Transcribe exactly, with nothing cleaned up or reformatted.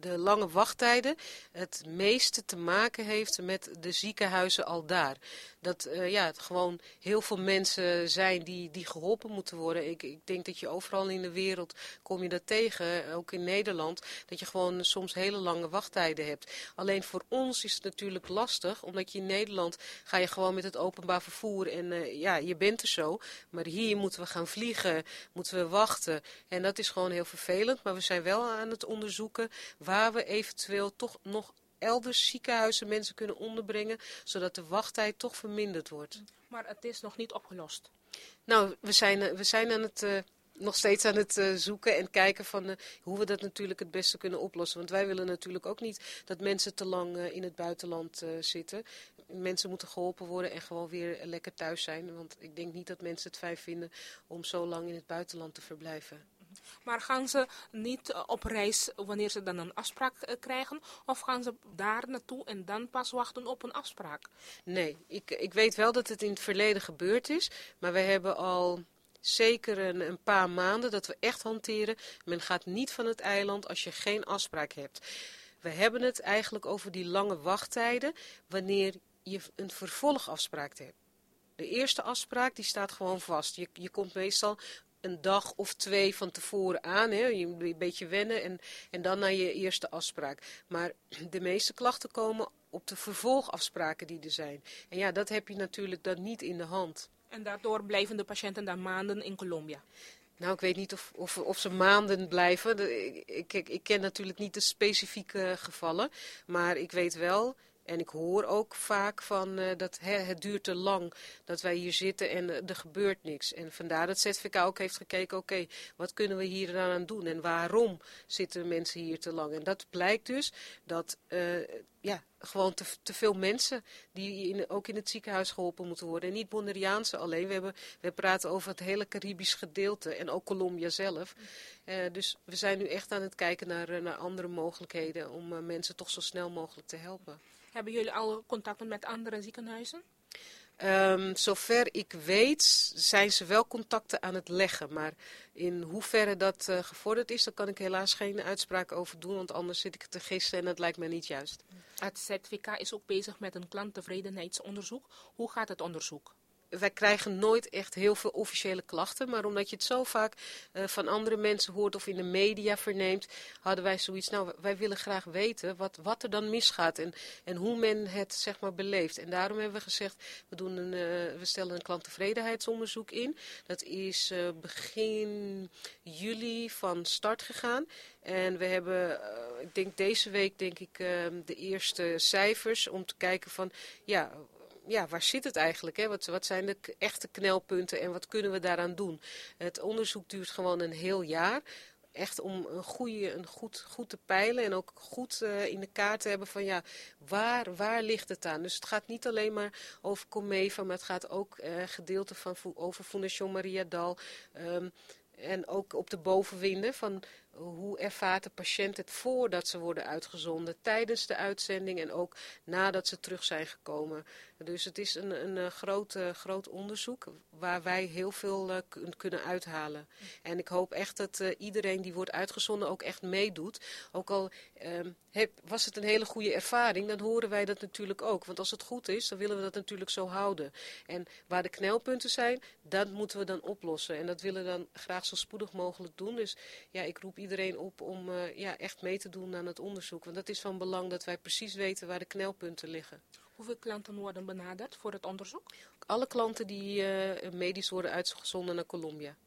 de lange wachttijden het meeste te maken heeft met de ziekenhuizen al daar. Dat uh, ja, het gewoon heel veel mensen zijn die, die geholpen moeten worden. Ik, ik denk dat je overal in de wereld kom je dat tegen, ook in Nederland, dat je gewoon soms hele lange wachttijden hebt. Alleen voor ons is het natuurlijk lastig, omdat je in Nederland ga je gewoon met het openbaar vervoer en uh, ja, je bent er zo. Maar hier moeten we gaan vliegen, moeten we wachten. En dat is gewoon heel vervelend, maar we zijn wel aan het onderzoeken waar we eventueel toch nog elders ziekenhuizen mensen kunnen onderbrengen, zodat de wachttijd toch verminderd wordt. Maar het is nog niet opgelost. Nou, we zijn, we zijn aan het, uh, nog steeds aan het uh, zoeken en kijken van uh, hoe we dat natuurlijk het beste kunnen oplossen. Want wij willen natuurlijk ook niet dat mensen te lang uh, in het buitenland uh, zitten. Mensen moeten geholpen worden en gewoon weer lekker thuis zijn. Want ik denk niet dat mensen het fijn vinden om zo lang in het buitenland te verblijven. Maar gaan ze niet op reis wanneer ze dan een afspraak krijgen? Of gaan ze daar naartoe en dan pas wachten op een afspraak? Nee, ik, ik weet wel dat het in het verleden gebeurd is. Maar we hebben al zeker een, een paar maanden dat we echt hanteren. Men gaat niet van het eiland als je geen afspraak hebt. We hebben het eigenlijk over die lange wachttijden wanneer je een vervolgafspraak hebt. De eerste afspraak die staat gewoon vast. Je, je komt meestal een dag of twee van tevoren aan. Hè? Je moet een beetje wennen en, en dan naar je eerste afspraak. Maar de meeste klachten komen op de vervolgafspraken die er zijn. En ja, dat heb je natuurlijk dan niet in de hand. En daardoor blijven de patiënten dan maanden in Colombia? Nou, ik weet niet of, of, of ze maanden blijven. De, ik, ik, ik ken natuurlijk niet de specifieke gevallen. Maar ik weet wel, en ik hoor ook vaak van uh, dat hè, het duurt te lang dat wij hier zitten en uh, er gebeurt niks. En vandaar dat Z V K ook heeft gekeken, oké, okay, wat kunnen we hier dan aan doen? En waarom zitten mensen hier te lang? En dat blijkt dus dat uh, ja, gewoon te, te veel mensen die in, ook in het ziekenhuis geholpen moeten worden. En niet Bonaireaanse alleen. We, hebben, we praten over het hele Caribisch gedeelte en ook Colombia zelf. Uh, dus we zijn nu echt aan het kijken naar, naar andere mogelijkheden om uh, mensen toch zo snel mogelijk te helpen. Hebben jullie al contacten met andere ziekenhuizen? Um, zover ik weet zijn ze wel contacten aan het leggen. Maar in hoeverre dat uh, gevorderd is, daar kan ik helaas geen uitspraak over doen. Want anders zit ik te gissen en dat lijkt me niet juist. Het Z V K is ook bezig met een klanttevredenheidsonderzoek. Hoe gaat het onderzoek? Wij krijgen nooit echt heel veel officiële klachten, maar omdat je het zo vaak uh, van andere mensen hoort of in de media verneemt, hadden wij zoiets, nou wij willen graag weten wat, wat er dan misgaat en, en hoe men het zeg maar beleeft. En daarom hebben we gezegd, we, doen een, uh, we stellen een klanttevredenheidsonderzoek in. Dat is uh, begin juli van start gegaan. En we hebben, uh, ik denk deze week denk ik uh, de eerste cijfers om te kijken van, ja, Ja, waar zit het eigenlijk? Hè? Wat, wat zijn de echte knelpunten en wat kunnen we daaraan doen? Het onderzoek duurt gewoon een heel jaar. Echt om een, goede, een goed, goed te peilen en ook goed uh, in de kaart te hebben van ja, waar, waar ligt het aan? Dus het gaat niet alleen maar over Comeva, maar het gaat ook uh, gedeelte van over Fundación Maria Dal. Um, En ook op de bovenwinden van hoe ervaart de patiënt het voordat ze worden uitgezonden, tijdens de uitzending en ook nadat ze terug zijn gekomen. Dus het is een, een, een groot, uh, groot onderzoek waar wij heel veel uh, k- kunnen uithalen. En ik hoop echt dat uh, iedereen die wordt uitgezonden ook echt meedoet. Ook al uh, heb, was het een hele goede ervaring, dan horen wij dat natuurlijk ook. Want als het goed is, dan willen we dat natuurlijk zo houden. En waar de knelpunten zijn, dat moeten we dan oplossen. En dat willen we dan graag zo spoedig mogelijk doen. Dus ja, ik roep iedereen op om uh, ja, echt mee te doen aan het onderzoek. Want dat is van belang dat wij precies weten waar de knelpunten liggen. Hoeveel klanten worden benaderd voor het onderzoek? Alle klanten die uh, medisch worden uitgezonden naar Colombia.